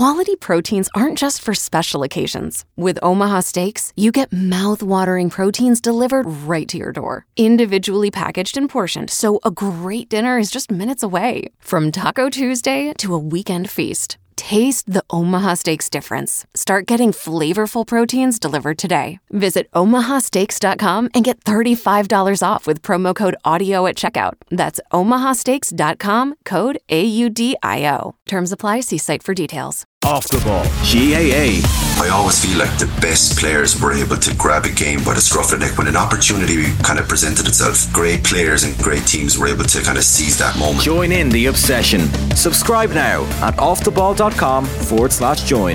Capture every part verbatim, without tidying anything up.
Quality proteins aren't just for special occasions. With Omaha Steaks, you get mouth-watering proteins delivered right to your door, individually packaged and portioned, so a great dinner is just minutes away. From Taco Tuesday to a weekend feast, taste the Omaha Steaks difference. Start getting flavorful proteins delivered today. Visit omaha steaks dot com and get thirty-five dollars off with promo code AUDIO at checkout. That's omaha steaks dot com, code A U D I O. Terms apply. See site for details. Off the ball. G A A. I always feel like the best players were able to grab a game by the scruff of the neck when an opportunity kind of presented itself. Great players and great teams were able to kind of seize that moment. Join in the obsession. Subscribe now at offtheball.com forward slash join.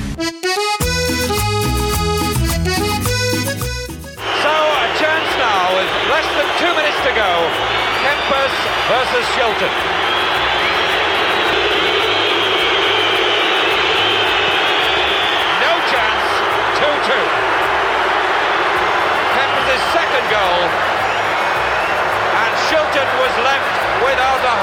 So a chance now with less than two minutes to go. Kempes versus Shilton. Kempes' second goal, and Shilton was left without a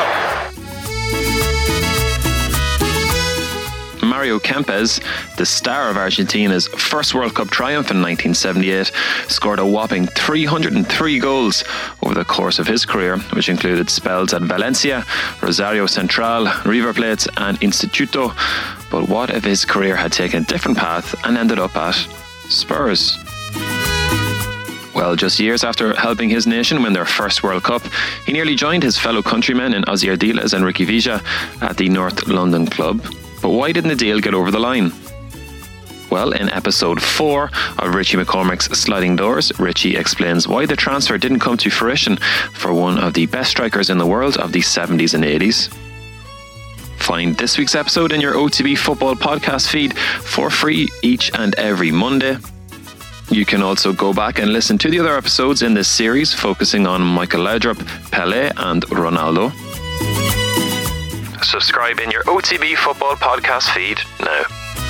hope. Mario Kempes, the star of Argentina's first World Cup triumph in nineteen seventy-eight, scored a whopping three hundred three goals over the course of his career, which included spells at Valencia, Rosario Central, River Plate and Instituto. But what if his career had taken a different path and ended up at Spurs? Well, just years after helping his nation win their first World Cup, he nearly joined his fellow countrymen in Ozzy Ardiles and Ricky Villa at the North London club. But why didn't the deal get over the line? Well, in episode four of Richie McCormick's Sliding Doors, Richie explains why the transfer didn't come to fruition for one of the best strikers in the world of the seventies and eighties. Find this week's episode in your O T B Football podcast feed for free each and every Monday. You can also go back and listen to the other episodes in this series, focusing on Michael Laudrup, Pelé and Ronaldo. Subscribe in your O T B Football podcast feed now.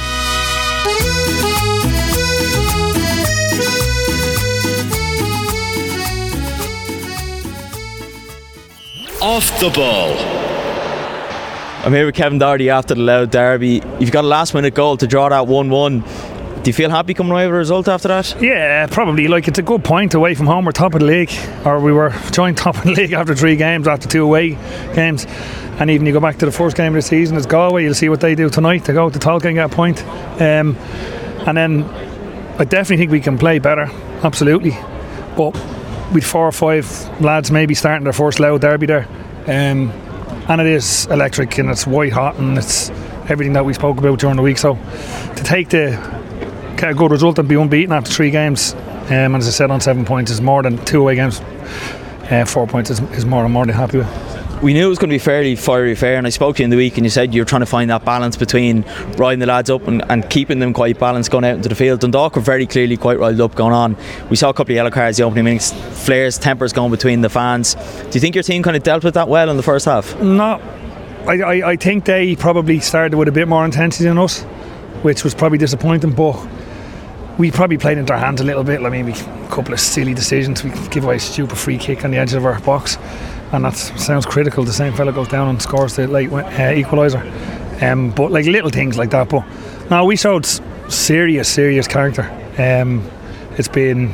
Off the ball. I'm here with Kevin Doherty after the Louth derby. You've got a last minute goal to draw that one one. Do you feel happy coming away with a result after that? Yeah, probably. Like, it's a good point away from home. We're top of the league, or we were joint top of the league after three games, after two away games. And even you go back to the first game of the season, it's Galway. You'll see what they do tonight. They go to Tolkien and get a point. Um, and then I definitely think we can play better, absolutely. But with four or five lads maybe starting their first Louth derby there, um, and it is electric and it's white hot and it's everything that we spoke about during the week. So to take the get a good result and be unbeaten after three games, um, and as I said, on seven points is more than two away games. Uh, four points is, is more I'm more than happy with. We knew it was going to be fairly fiery fair, and I spoke to you in the week and you said you were trying to find that balance between riding the lads up and, and keeping them quite balanced going out into the field. Dundalk were very clearly quite riled up going on. We saw a couple of yellow cards the opening innings, flares, tempers going between the fans. Do you think your team kind of dealt with that well in the first half? No, I, I, I think they probably started with a bit more intensity than us, which was probably disappointing, but we probably played into our hands a little bit. I mean, we a couple of silly decisions. We give away a stupid free kick on the edge of our box, and that sounds critical. The same fella goes down and scores the late uh, equaliser. Um, but like little things like that. But no, we showed serious, serious character. Um, it's been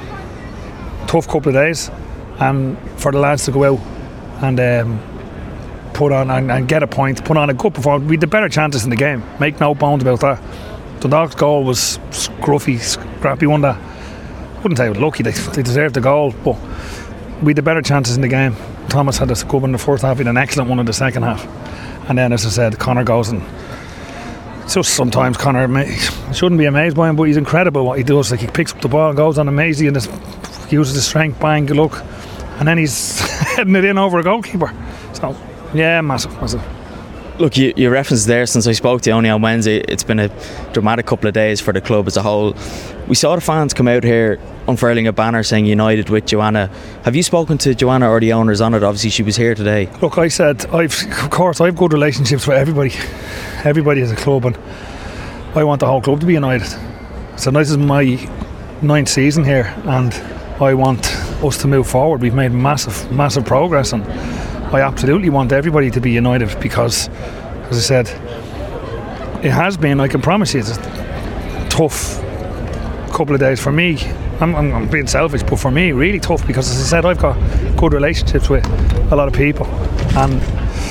a tough couple of days, and for the lads to go out and um, put on and, and get a point, put on a good performance. We had the better chances in the game. Make no bones about that. The Dundalk's goal was scruffy, scrappy one. That I wouldn't say it was lucky. They, they deserved the goal, but we had the better chances in the game. Thomas had a good one in the first half, he had an excellent one in the second half, and then, as I said, Connor goes and just sometimes Connor, I shouldn't be amazed by him, but he's incredible what he does. Like, he picks up the ball, goes on amazing, and uses his strength, bang, good luck, and then he's heading it in over a goalkeeper. So yeah, massive, massive. Look, you, you referenced there, since I spoke to you only on Wednesday, it's been a dramatic couple of days for the club as a whole. We saw the fans come out here unfurling a banner saying United with Joanna. Have you spoken to Joanna or the owners on it? Obviously she was here today. Look, I said, I've of course I've good relationships with everybody. Everybody is a club, and I want the whole club to be united. So this is my ninth season here, and I want us to move forward. We've made massive, massive progress, and I absolutely want everybody to be united because, as I said, it has been, I can promise you, it's a tough couple of days for me. I'm, I'm, I'm being selfish, but for me, really tough, because as I said, I've got good relationships with a lot of people, and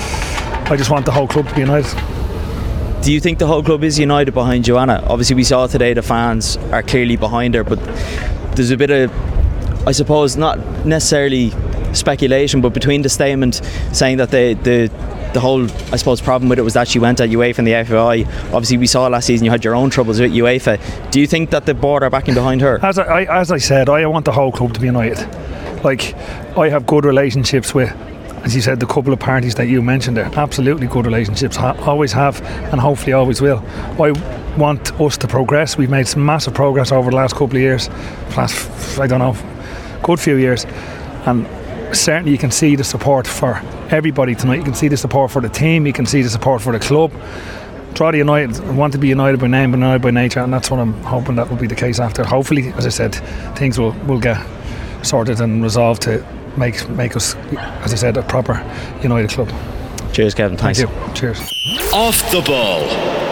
I just want the whole club to be united. Do you think the whole club is united behind Joanna? Obviously we saw today the fans are clearly behind her, but there's a bit of, I suppose, not necessarily speculation, but between the statement saying that the the the whole, I suppose, problem with it was that she went at UEFA and the F A I. Obviously we saw last season you had your own troubles with UEFA. Do you think that the board are backing behind her? As I, I as I said, I want the whole club to be united. Like, I have good relationships with, as you said, the couple of parties that you mentioned there. Absolutely good relationships, ha- always have, and hopefully always will. I want us to progress. We've made some massive progress over the last couple of years, last, I don't know, good few years, and certainly you can see the support for everybody tonight. You can see the support for the team, you can see the support for the club. Try to unite, want to be united by name, but united by nature, and that's what I'm hoping that will be the case after. Hopefully, as I said, things will, will get sorted and resolved to make make us, as I said, a proper united club. Cheers, Kevin. Thanks. Thank you. Cheers. Off the ball.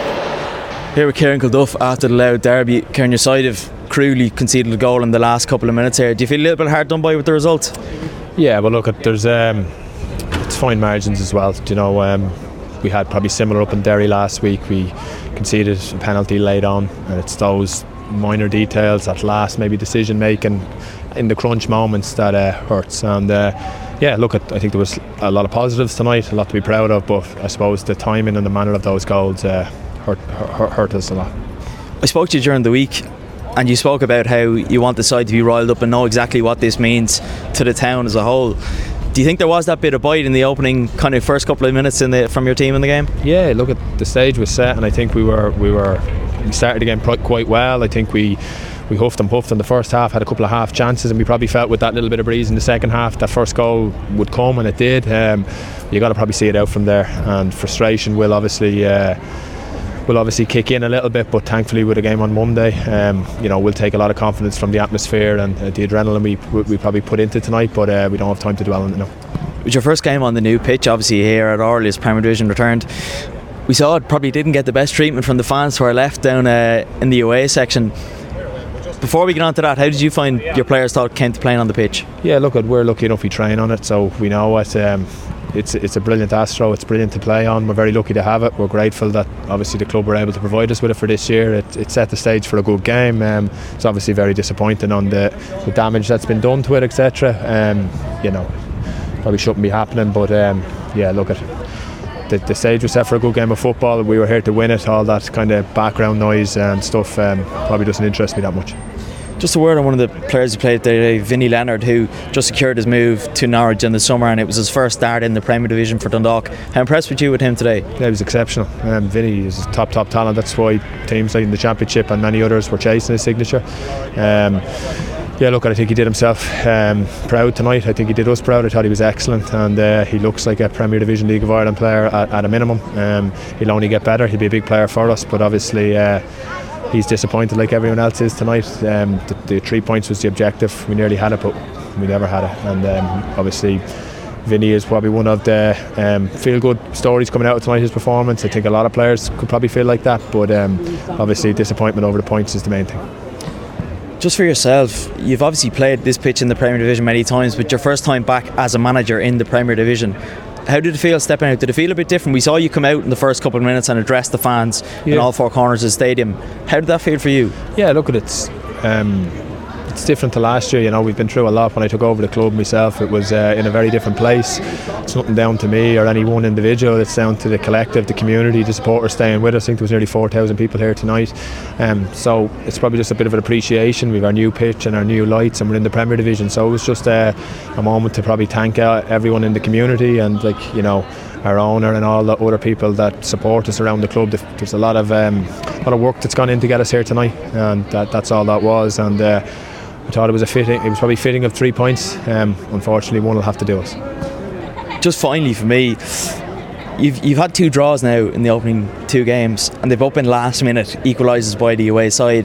Here with Kieran Kilduff after the Louth derby. Kieran, your side have cruelly conceded a goal in the last couple of minutes here. Do you feel a little bit hard done by with the result? Yeah, well, look, there's um, it's fine margins as well. You know, um, we had probably similar up in Derry last week. We conceded a penalty late on, and it's those minor details at last, maybe decision making in the crunch moments that uh, hurts. And uh, yeah, look, I think there was a lot of positives tonight, a lot to be proud of, but I suppose the timing and the manner of those goals uh, hurt, hurt, hurt us a lot. I spoke to you during the week, and you spoke about how you want the side to be riled up and know exactly what this means to the town as a whole. Do you think there was that bit of bite in the opening kind of first couple of minutes in the, from your team in the game? Yeah, look, at the stage was set, and I think we were we were we started the game quite well. I think we we huffed and puffed in the first half, had a couple of half chances, and we probably felt with that little bit of breeze in the second half that first goal would come, and it did. Um, you got to probably see it out from there, and frustration will obviously uh, will obviously kick in a little bit, but thankfully with a game on Monday, um, you know, we'll take a lot of confidence from the atmosphere and uh, the adrenaline we we probably put into tonight, but uh, we don't have time to dwell on it now. It was your first game on the new pitch, obviously here at Orly as Premier Division returned. We saw it probably didn't get the best treatment from the fans to our left down uh, in the away section. Before we get on to that, how did you find your players thought Kent playing on the pitch? Yeah, look, we're lucky enough we train on it, so we know it. Um, it's it's a brilliant Astro, it's brilliant to play on. We're very lucky to have it. We're grateful that obviously the club were able to provide us with it for this year. It, it set the stage for a good game. Um, it's obviously very disappointing on the, the damage that's been done to it, et cetera. Um, you know, probably shouldn't be happening, but um, yeah, look at the, the stage was set for a good game of football. We were here to win it. All that kind of background noise and stuff um, probably doesn't interest me that much. Just a word on one of the players who played today, Vinnie Leonard, who just secured his move to Norwich in the summer, and it was his first start in the Premier Division for Dundalk. How impressed were you with him today? Yeah, he was exceptional. Um, Vinnie is a top, top talent. That's why teams like in the Championship and many others were chasing his signature. Um, yeah, look, I think he did himself um, proud tonight. I think he did us proud. I thought he was excellent, and uh, he looks like a Premier Division League of Ireland player at, at a minimum. Um, he'll only get better. He'll be a big player for us, but obviously uh, he's disappointed like everyone else is tonight. Um, the, the three points was the objective. We nearly had it, but we never had it. And um, obviously Vinny is probably one of the um, feel-good stories coming out of tonight's performance. I think a lot of players could probably feel like that, but um, obviously disappointment over the points is the main thing. Just for yourself, you've obviously played this pitch in the Premier Division many times, but your first time back as a manager in the Premier Division. How did it feel stepping out? Did it feel a bit different? We saw you come out in the first couple of minutes and address the fans yeah. in all four corners of the stadium. How did that feel for you? Yeah, look at it. Um, it's different to last year. You know, we've been through a lot. When I took over the club myself, it was uh, in a very different place. It's nothing down to me or any one individual. It's down to the collective, the community, the supporters staying with us. I think there was nearly four thousand people here tonight. Um, so it's probably just a bit of an appreciation. We've our new pitch and our new lights, and we're in the Premier Division. So it was just uh, a moment to probably thank uh, everyone in the community and, like, you know, our owner and all the other people that support us around the club. There's a lot of um, a lot of work that's gone in to get us here tonight, and that, that's all that was. And uh, I thought it was a fitting. It was probably fitting of three points. Um, unfortunately, one will have to do us. Just finally for me, you've you've had two draws now in the opening two games, and they've both been last minute equalisers by the away side.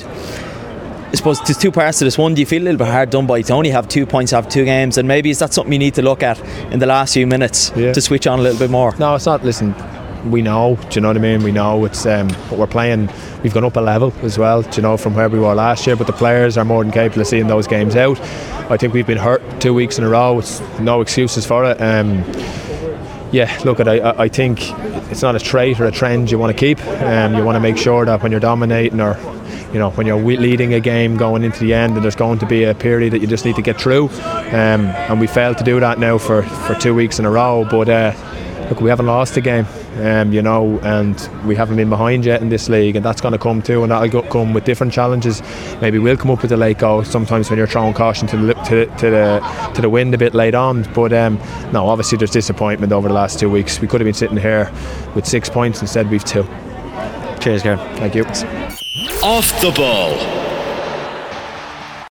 I suppose there's two parts to this. One, do you feel a little bit hard done by to only have two points after two games, and maybe is that something you need to look at in the last few minutes yeah. to switch on a little bit more? No, it's not. Listen, we know, do you know what I mean? We know it's, um, but we're playing, we've gone up a level as well, do you know, from where we were last year, but the players are more than capable of seeing those games out. I think we've been hurt two weeks in a row, it's no excuses for it. Um, yeah, look, at I, I think it's not a trait or a trend you want to keep. Um, you want to make sure that when you're dominating, or you know, when you're leading a game going into the end, and there's going to be a period that you just need to get through, um, and we failed to do that now for, for two weeks in a row. But uh, look, we haven't lost a game, um, you know, and we haven't been behind yet in this league, and that's going to come too, and that'll go, come with different challenges. Maybe we'll come up with a late goal sometimes when you're throwing caution to the to, to the to the wind a bit late on. But um, no, obviously there's disappointment over the last two weeks. We could have been sitting here with six points, instead we've two. Cheers, Karen. Thank you. Off the Ball.